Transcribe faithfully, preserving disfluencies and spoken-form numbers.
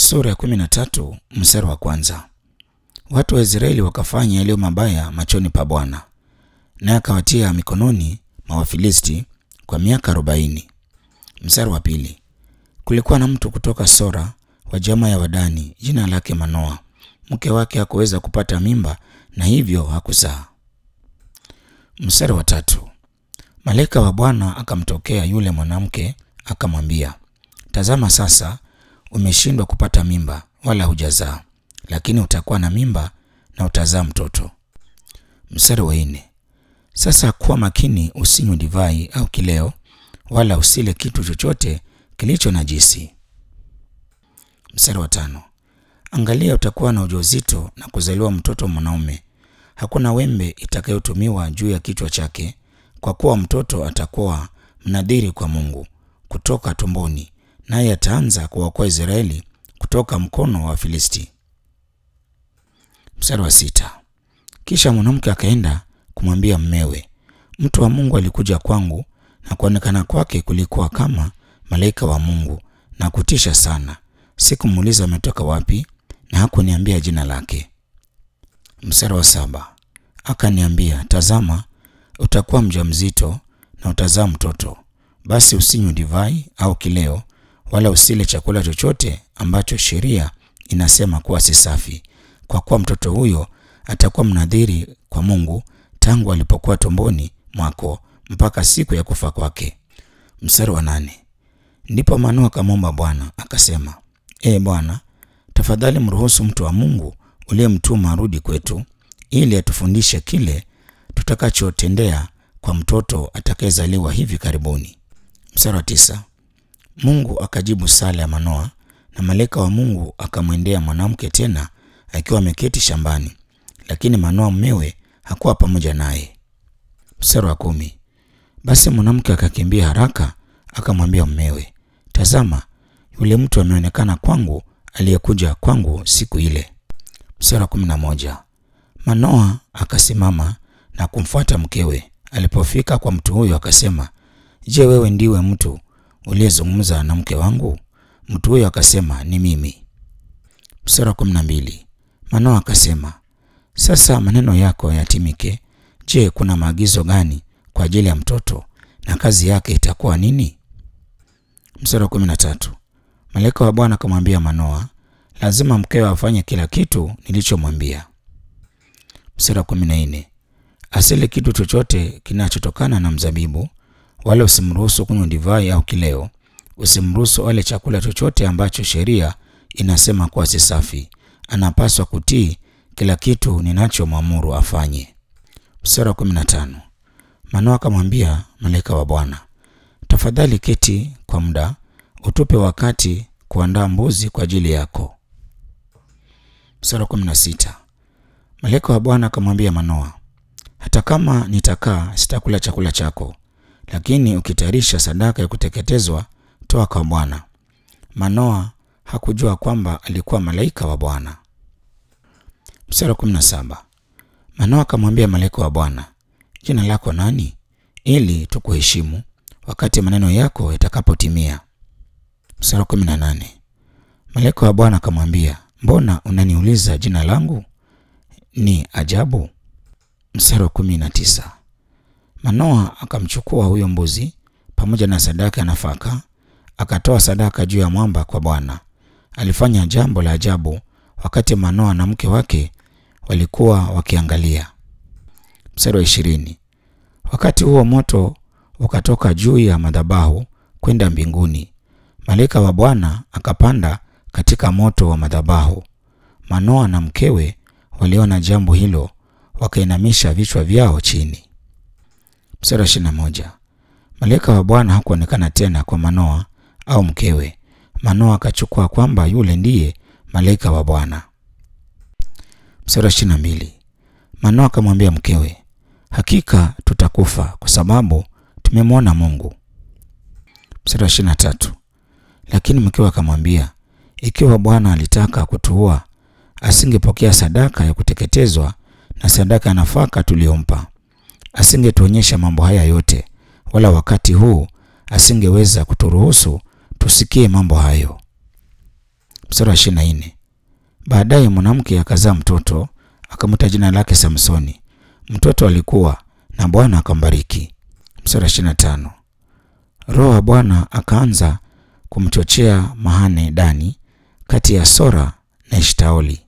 Sura ya kumi na tatu mstari wa kwanza. Watu wa Israeli wakafanya yaliyo mabaya machoni pa Bwana, naye akawatia mikononi mwa Wafilisti kwa miaka arobaini. Mstari wa pili. Kulikuwa na mtu kutoka Sora wa jamaa ya Wadani, jina lake Manoa. Mke wake hakuweza kupata mimba na hivyo hakuzaa. Mstari wa tatu. Malaika wa Bwana akamtokea yule mwanamke akamwambia, tazama sasa umeshindwa kupata mimba wala hujazaa, lakini utakuwa na mimba na utazaa mtoto. Mstari wa nne. Sasa kuwa makini, usinywe divai au kileo, wala usile kitu chochote kilicho najisi. Mstari wa tano. Angalia, utakuwa na ujauzito na kuzaliwa mtoto mwanaume. Hakuna wembe itakayotumiwa juu ya kichwa chake, kwa kuwa mtoto atakuwa mnadhiri kwa Mungu kutoka tumboni, naye ataanza kuwaokoa Israeli kutoka mkono wa Filisti. Mstari wa sita. Kisha mwanamke akaenda kumwambia mmewe, mtu wa Mungu alikuja kwangu, na kuonekana kwake kulikuwa kama malaika wa Mungu na kutisha sana. Sikumuuliza ametoka wapi, na hakuniambia jina lake. Mstari wa saba. Akaniambia, tazama, utakuwa mjamzito na utazaa mtoto. Basi usinywe divai au kileo, wala usile chakula chochote ambacho sheria inasema kuwa si safi, kwa kuwa mtoto huyo atakuwa mnadhiri kwa Mungu tangu alipokuwa tumboni mwako mpaka siku ya kufa kwake. Mstari wa nane. Ndipo Manoa akamwomba Bwana akasema, Ee Bwana, tafadhali mruhusu mtu wa Mungu uliyemtuma arudi kwetu, ili atufundishe kile tutakachotendea kwa mtoto atakayezaliwa hivi karibuni. Mstari wa tisa. Mungu akajibu sala ya Manoa, na malaika wa Mungu akamwendea mwanamke tena akiwa ameketi shambani, lakini Manoa mmewe hakuwa pamoja naye. Mstari wa kumi. Basi mwanamke akakimbia haraka akamwambia mmewe, tazama, yule mtu ameonekana kwangu aliyekuja kwangu siku ile. Mstari wa kumi na moja. Manoa akasimama na kumfuata mkewe. Alipofika kwa mtu huyo akasema, je, wewe ndiwe mtu uliyezungumza na mke wangu? Mtu huyo akasema, ni mimi. Mstari wa kumi na mbili. Manoa akasema, sasa maneno yako yatimike. Je, kuna maagizo gani kwa ajili ya mtoto, na kazi yake itakuwa nini? Mstari wa kumi na tatu. Malaika wa Bwana akamwambia Manoa, lazima mkewe afanye kila kitu nilichomwambia. Mstari wa kumi na nne. Asile kitu chochote kinachotokana na mzabibu, wala usimruhusu kunywa divai au kileo. Usimruhusu ale chakula chochote ambacho sheria inasema kuwa si safi. Anapaswa kutii kila kitu ninachomwamuru afanye. Mstari wa kumi na tano. Manoa akamwambia malaika wa Bwana, tafadhali keti kwa muda, utupe wakati kuandaa mbuzi kwa ajili yako. Mstari wa kumi na sita. Malaika wa Bwana akamwambia Manoa, hata kama nitakaa sitakula chakula chako, lakini ukitayarisha sadaka ya kuteketezwa toa kwa Bwana. Manoa hakujua kwamba alikuwa malaika wa Bwana. Mstari wa kumi na saba. Manoa akamwambia malaika wa Bwana, jina lako nani, ili tukuheshimu wakati maneno yako yatakapotimia? Mstari wa kumi na nane. Malaika wa Bwana akamwambia, mbona unaniuliza jina langu? Ni ajabu. Mstari wa kumi na tisa. Manoa akamchukua huyo mbuzi pamoja na sadaka ya nafaka, akatoa sadaka juu ya mwamba kwa Bwana. Alifanya jambo la ajabu wakati Manoa na mke wake walikuwa wakiangalia. Mstari wa ishirini. Wakati huo moto ukatoka juu ya madhabahu kwenda mbinguni. Malaika wa Bwana akapanda katika moto wa madhabahu. Manoa na mkewe waliona jambo hilo, wakainamisha vichwa vyao chini. Mstari wa ishirini na moja. Malaika wa Bwana hakuonekana tena kwa Manoa au mkewe. Manoa akachukua kwamba yule ndiye malaika wa Bwana. Mstari wa ishirini na mbili. Manoa akamwambia mkewe, hakika tutakufa kwa sababu tumemwona Mungu. Mstari wa ishirini na tatu. Lakini mkewe akamwambia, ikiwa Bwana alitaka kutuua, asingepokea sadaka ya kuteketezwa na sadaka ya nafaka tuliyompa. Asingetuonyesha mambo haya yote, wala wakati huu asingeweza kuturuhusu tusikie mambo hayo. Mstari wa ishirini na nne. Baadaye mwanamke akazaa mtoto, akamwita jina lake Samsoni. Mtoto alikuwa na Bwana akambariki. Mstari wa ishirini na tano. Roho wa Bwana akaanza kumchochea Mahane Dani kati ya Sora na Eshtaoli.